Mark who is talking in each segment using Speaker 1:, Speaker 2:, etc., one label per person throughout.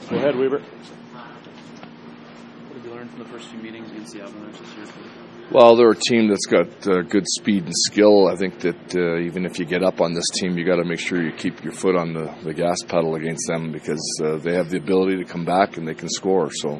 Speaker 1: Go ahead, Weaver.
Speaker 2: What have you learned from the first few meetings against the Avalanche this year?
Speaker 3: Well, they're a team that's got good speed and skill. I think that even if you get up on this team, you got to make sure you keep your foot on the gas pedal against them, because they have the ability to come back and they can score. So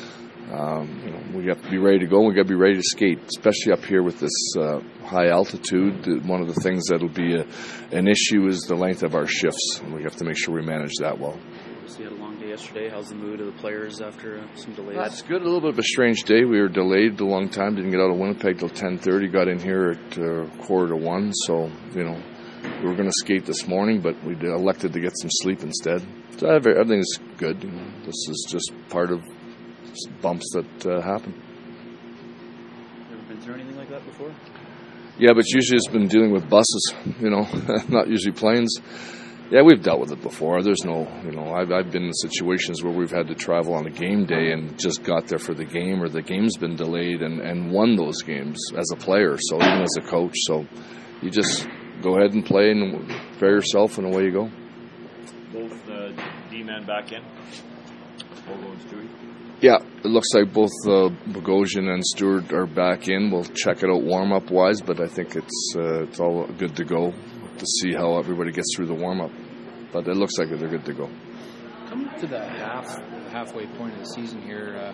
Speaker 3: we have to be ready to go. We got to be ready to skate, especially up here with this high altitude. One of the things that'll be an issue is the length of our shifts, and we have to make sure we manage that well.
Speaker 2: So you had a long day yesterday. How's the mood of the players after some delays?
Speaker 3: That's good. A little bit of a strange day. We were delayed a long time. Didn't get out of Winnipeg till 10:30. Got in here at 1:45. So we were going to skate this morning, but we elected to get some sleep instead. So everything's good. This is just part of bumps that happen.
Speaker 2: Ever been through anything like that before?
Speaker 3: Yeah, but usually it's been dealing with buses. Not usually planes. Yeah, we've dealt with it before. There's no, I've been in situations where we've had to travel on a game day and just got there for the game, or the game's been delayed and won those games as a player, so even as a coach. So you just go ahead and play and prepare yourself, and away you go.
Speaker 1: Both D-men back in, Bogo and Stewie?
Speaker 3: Yeah, it looks like both Bogosian and Stewart are back in. We'll check it out warm-up wise, but I think it's all good to go to see how everybody gets through the warm-up. But it looks like they're good to go.
Speaker 4: Coming to the halfway point of the season here,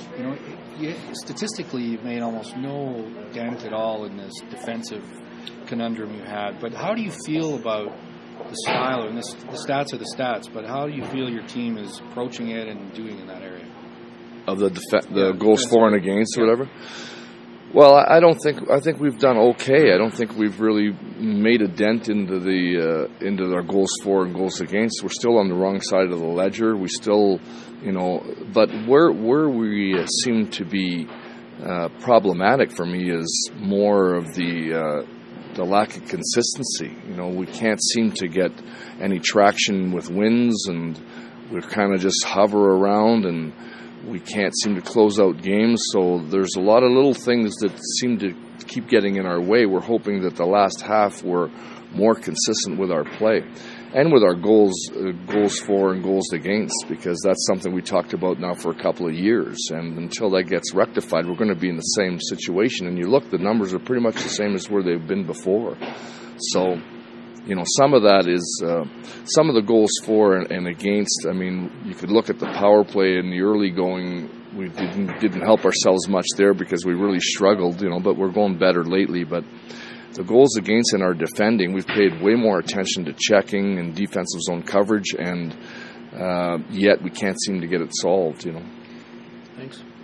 Speaker 4: statistically you've made almost no dent at all in this defensive conundrum you had. But how do you feel about the style? And the stats are the stats, but how do you feel your team is approaching it and doing in that area?
Speaker 3: Of the goals for and against, or whatever. Well, I think we've done okay. I don't think we've really made a dent into our goals for and goals against. We're still on the wrong side of the ledger. We still, but where we seem to be problematic for me is more of the lack of consistency. We can't seem to get any traction with wins, and we kind of just hover around, and we can't seem to close out games. So there's a lot of little things that seem to keep getting in our way. We're hoping that the last half we're more consistent with our play and with our goals for and goals against, because that's something we talked about now for a couple of years. And until that gets rectified, we're going to be in the same situation. And you look, the numbers are pretty much the same as where they've been before. So some of that is some of the goals for and against. I mean, you could look at the power play in the early going. We didn't help ourselves much there because we really struggled, but we're going better lately. But the goals against in our defending, we've paid way more attention to checking and defensive zone coverage, and yet we can't seem to get it solved,
Speaker 2: Thanks.